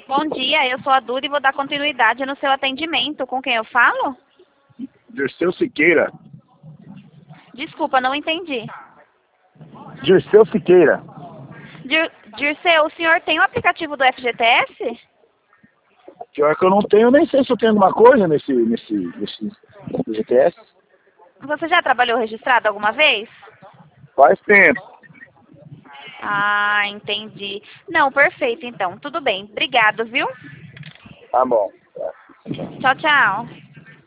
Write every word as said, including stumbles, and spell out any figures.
Bom dia, eu sou a Duda e vou dar continuidade no seu atendimento. Com quem eu falo? Dirceu Siqueira. Desculpa, não entendi. Dirceu Siqueira. Dir Dirceu, o senhor tem o aplicativo do F G T S? Pior que eu não tenho, nem sei se eu tenho alguma coisa nesse, nesse, nesse G T S. Você já trabalhou registrado alguma vez? Faz tempo. Ah, entendi. Não, perfeito então. Tudo bem. Obrigado, viu? Tá bom. Tchau, tchau.